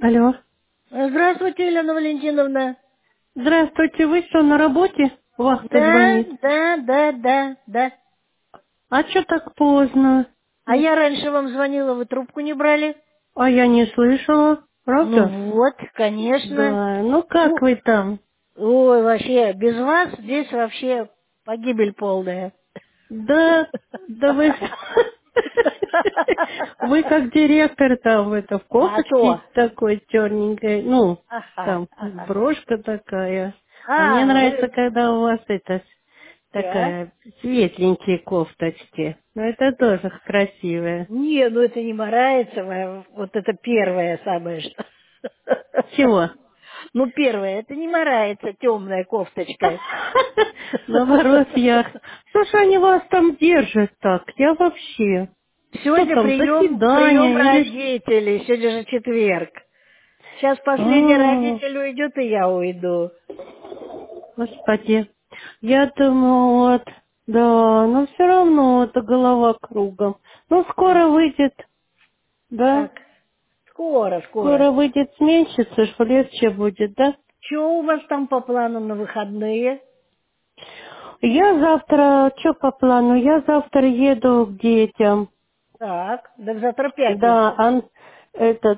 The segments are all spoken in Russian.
Алло. Здравствуйте, Елена Валентиновна. Здравствуйте, вы что, на работе? Вахта Да, звонит. да. А что так поздно? А я раньше вам звонила, вы трубку не брали? А я не слышала. Ну Правда? вот, конечно. Да. Ну как Ну, вы там? ой, вообще, без вас здесь вообще погибель полная. Да, да вы... Вы как директор там, это, в А то. кофточке такой черненькой, ну, Ага, там, ага. брошка такая. А мне А, нравится, вы... когда у вас это, Да? такая, светленькие кофточки. Ну, это тоже красивая. Не, ну это не Мараицева, вот это первое самое, что... Чего? Ну, первое, это не Марается, темная кофточка. Наоборот, я... Что ж они вас там держат так? Я вообще... Что Сегодня там, прием заседание или... родителей, сегодня же четверг. Сейчас последний А, родитель уйдет, и я уйду. Господи. Я думаю, вот... Да, но все равно это голова кругом. Ну, Да. скоро выйдет, да? Так, скоро. Скоро выйдет сменщица, что легче будет, да? Что у вас там по планам на выходные? Я завтра... Что по плану? Я завтра еду к детям. Так, да завтра Да, пятница. этот,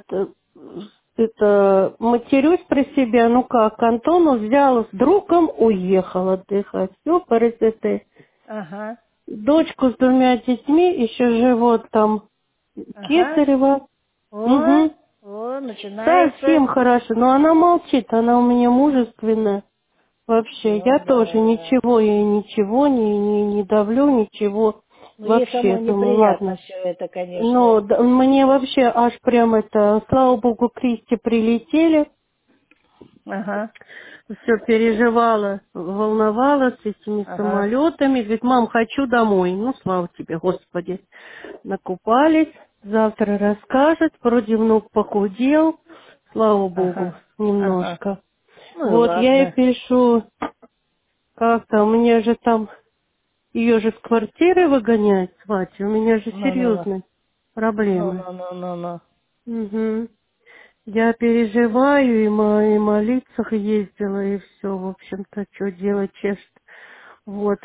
это, матерюсь про себя, ну как, Антону взял с другом, уехал отдыхать. Все, этой Ага, дочку с двумя детьми, еще живот там ага. Кесарева. О, Угу. начинается. Совсем хорошо, но она молчит, она у меня мужественная. Вообще, Ну я тоже да. ничего, я ничего не давлю, ничего. Ну, ей Вообще, самой думаю, неприятно ладно. все это, конечно. Ну, мне вообще аж прям это, слава богу, Кристи прилетели, Ага, все переживала, волновалась с этими ага, самолетами. Говорит, мам, хочу домой. Ну, слава тебе, Господи. Накупались, завтра расскажет. Вроде внук похудел, слава богу, ага, ага. немножко. Ну и Вот, я ей ладно. пишу, как-то, у меня же там, ее же с квартиры выгоняют, Свати, у меня же Ну-ну-ну. серьезные проблемы. Ну-ну-ну-ну-ну. Угу. Я переживаю, и молиться ездила, и все, в общем-то, что делать, чешет. Вот.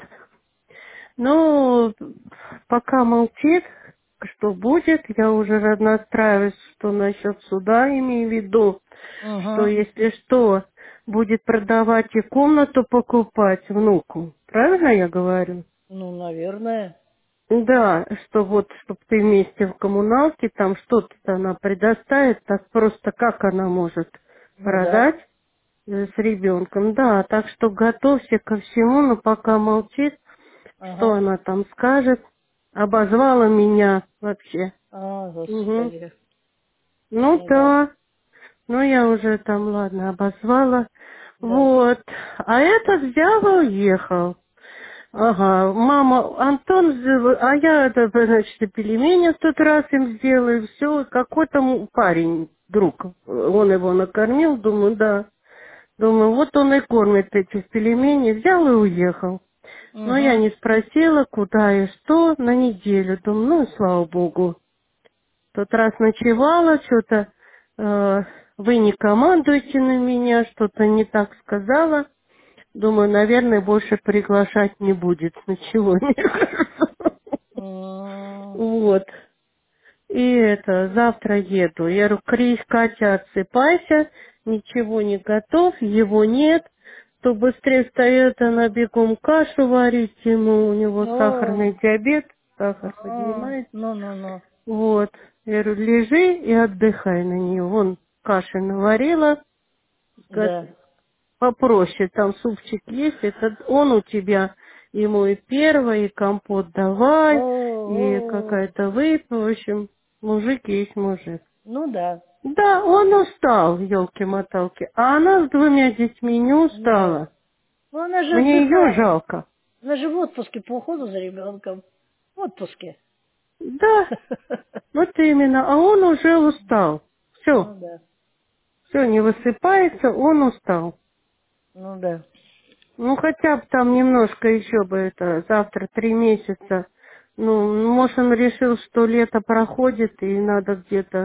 Ну, пока молчит, что будет, я уже настраиваюсь, что насчет суда имею в виду, что Угу. если что, будет продавать и комнату покупать внуку. Правильно я говорю? Ну, наверное. Да, что вот, чтобы ты вместе в коммуналке, там что-то она предоставит, так просто как она может Ну да. продать с ребенком. Да, так что готовься ко всему, но пока молчит, что Ага. она там скажет. Обозвала меня вообще. А, Угу. господи. Ну Ну да. да, ну я уже там, ладно, обозвала. Да. Вот. А этот взял и уехал. Ага, мама, Антон, а я это, значит, пельмени в тот раз им сделаю, все, какой-то парень, друг, он его накормил, думаю, да. Думаю, вот он и кормит этих пельменей, взял и уехал. Но я Угу. не спросила, куда и что, на неделю. Думаю, ну, и слава богу. Тот раз ночевала, что-то вы не командуете на меня, что-то не так сказала. Думаю, наверное, больше приглашать не будет. Ничего не Вот. И это, завтра еду. Я говорю, Крис, Катя, отсыпайся, ничего не готов, его нет. То быстрее встает, она бегом кашу варить ему, у него О, сахарный диабет, сахар ага. поднимается. Ну. Вот. Я говорю, лежи и отдыхай на нее. Вон каши наварила, Да. попроще, там супчик есть, это он у тебя, ему и первое, и компот давай, и О. какая-то выпа, в общем, мужик есть мужик. Ну да. Да, он устал, елки-моталки, а она с двумя детьми не Да. устала. Ну, она же Мне ее отдыхает. жалко. Она же в отпуске по уходу за ребенком. В отпуске. Да, вот именно, а он уже устал. Все, Ну да. все, не высыпается, он устал. Ну да. Ну, хотя бы там немножко еще бы это, завтра 3 месяца. Ну, может, он решил, что лето проходит, и надо где-то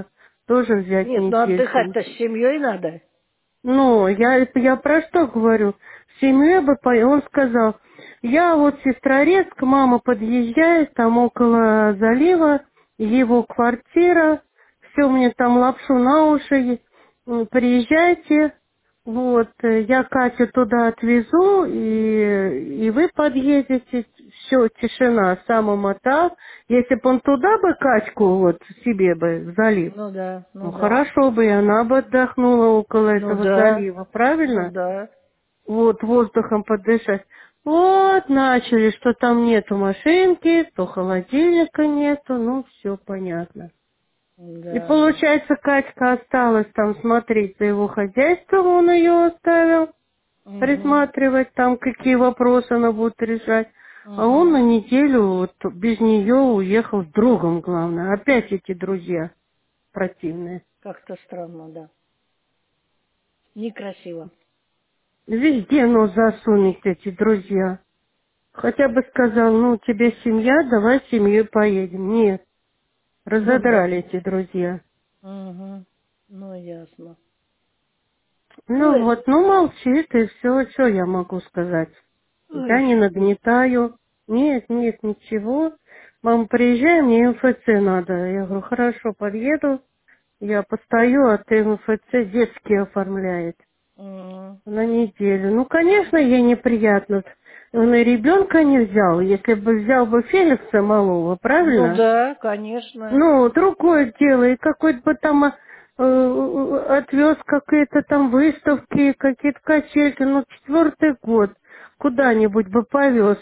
тоже взять Нет, ну недельку. отдыхать-то с семьей надо. Ну, я про что говорю? В семье бы, он сказал, я вот Сестрорецк, мама подъезжает, там около залива, его квартира, все мне там лапшу на уши, приезжайте, вот, я Катю туда отвезу, и вы подъедете, все, тишина, сам умотал. Если бы он туда бы Катьку вот себе бы в залив, Ну да, ну ну да. хорошо бы, и она бы отдохнула около Ну этого да, залива, ну правильно? да. Вот, воздухом подышать. Вот, начали, что там нету машинки, то холодильника нету, ну, все понятно. И Да. получается, Катька осталась там смотреть за его хозяйством, он ее оставил, Угу, присматривать там, какие вопросы она будет решать. А он угу. на неделю вот без нее уехал с другом, главное. Опять эти друзья противные. Как-то странно, да. Некрасиво. Везде нос засунет эти друзья. Хотя бы сказал, ну, у тебя семья, давай с семьей поедем. Нет, Ну да. разодрали эти друзья. Угу. Ну ясно. Ну Ой, вот, ну молчит и все, что я могу сказать. Я ой. не нагнетаю. Нет, нет, ничего. Мама, приезжай, мне МФЦ надо. Я говорю, хорошо, подъеду. Я постою, а ты МФЦ детский оформляет. М. На неделю. Ну, конечно, ей неприятно. Он и ребенка не взял. Если бы взял бы Феликса малого, Ну правильно? да, конечно. Ну, другое дело. И какой-то бы там отвез какие-то там выставки, какие-то качельки. Ну, 4-й год. Куда-нибудь бы повез.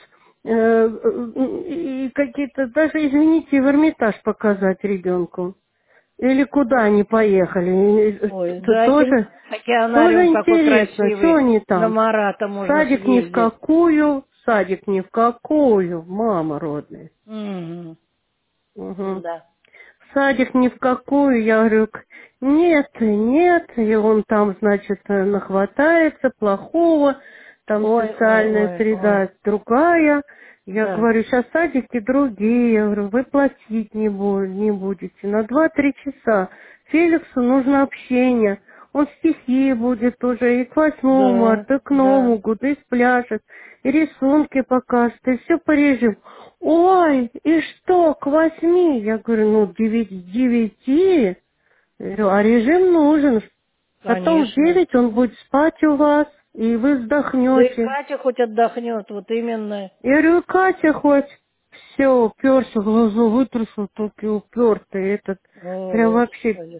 И какие-то, даже, извините, в Эрмитаж показать ребенку. Или куда они поехали. Ой, Это да, тоже океанариум какой интересно, что красивый. они На там. Марата В можно садик ни в съездить. какую, в садик ни в какую, мама родная. Угу. Угу. Да. В садик ни в какую, я говорю, нет, нет, и он там, значит, нахватается плохого, там Ой, ой, социальная ой, ой. среда другая. Я Да. говорю, сейчас садики другие, я говорю, вы платить не будете. На 2-3 часа Феликсу нужно общение. Он стихи будет уже и к 8 Да, марта, и к да. Новому году, и спляшет, и рисунки покажет, и все по режиму. Ой, и что, к 8? Я говорю, ну, 9 к 9. Я говорю, а режим нужен. Потом в Конечно. 9 он будет спать у вас, и вы Да и вздохнете. Катя хоть отдохнет, вот именно. Я говорю, Катя хоть все уперся, глазу вытрясал, только и упертый этот. О, Прям вообще Господи.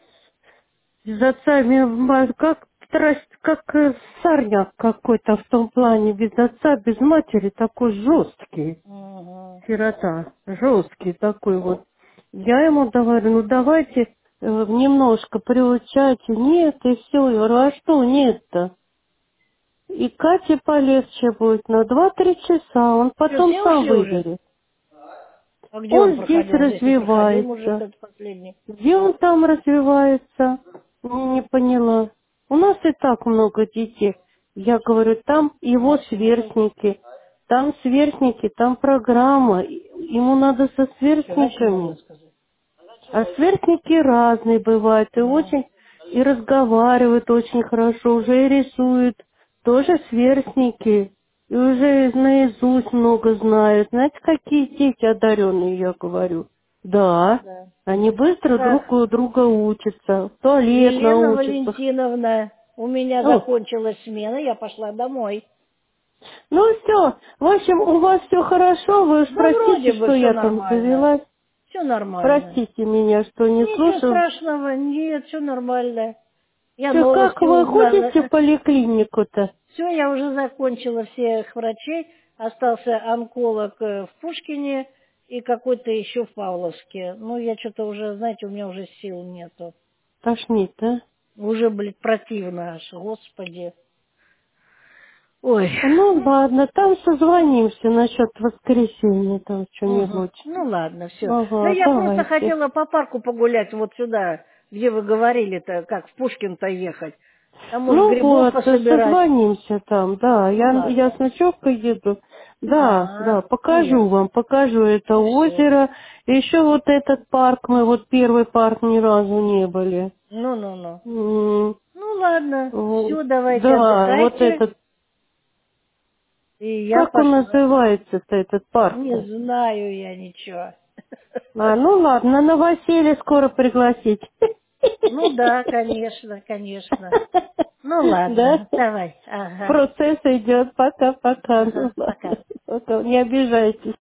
с отцами, как как сорняк какой-то в том плане, без отца, без матери, такой жесткий. Угу. Сирота, жесткий такой вот. Я ему говорю, ну давайте немножко приучайте. Нет, и все. Я говорю, а что нет-то? И Кате полегче будет на 2-3 часа. Он Что, потом все сам ушли уже? выберет. А где он Он здесь проходил? Здесь не проходил мужик развивается. этот последний. Где он там развивается? Не поняла. У нас и так много детей. Я говорю, там его Максимум. сверстники, там программа. Ему надо со Что, дальше можно сверстниками. сказать? А сверстники разные бывают, и Ага. очень, и разговаривают очень хорошо, уже и рисуют, тоже сверстники, и уже наизусть много знают. Знаете, какие дети одаренные, я говорю? Да, Да. они быстро Так, друг у друга учатся, в туалет Елена научатся. Валентиновна, у меня Ну, закончилась смена, я пошла домой. ну все, в общем, у вас все хорошо, вы уж Да вроде простите, бы что все я там нормально. завелась. Все нормально. Простите меня, что не Ничего слушаю. страшного, нет, все нормально. Я Все, как новости вы ходите в узнала. поликлинику-то? Все, я уже закончила всех врачей. Остался онколог в Пушкине и какой-то еще в Павловске. Ну, я что-то уже, знаете, у меня уже сил нету. Тошнит, а? Уже, блядь, противно аж, господи. Ой. Ну, ладно, там созвонимся насчет воскресенья, там Мгм. что-нибудь. Ну, ладно, все. Да Ага, я просто давайте. хотела по парку погулять вот сюда, где вы говорили-то, как в Пушкин-то ехать. Там, может, Ну грибов вот, пособирать. созвонимся там, да. Ну, Я с ладно. ночевкой еду. Да, да, Ну покажу ясно. вам, покажу это Ну все. озеро. Еще вот этот парк, мы вот первый парк ни разу не были. Ну-ну-ну. М, Ну ладно. Все, давайте Да, вот отдыхайте. этот, И я как он пошла. называется-то, этот Не парк-то? знаю я ничего. Ну ладно, на новоселье скоро пригласить. Ну да, конечно, конечно. Ну Да? ладно, давай. Ага. Процесс идет. Пока-пока. Ну Ага. Пока. ладно. Пока. Не обижайтесь.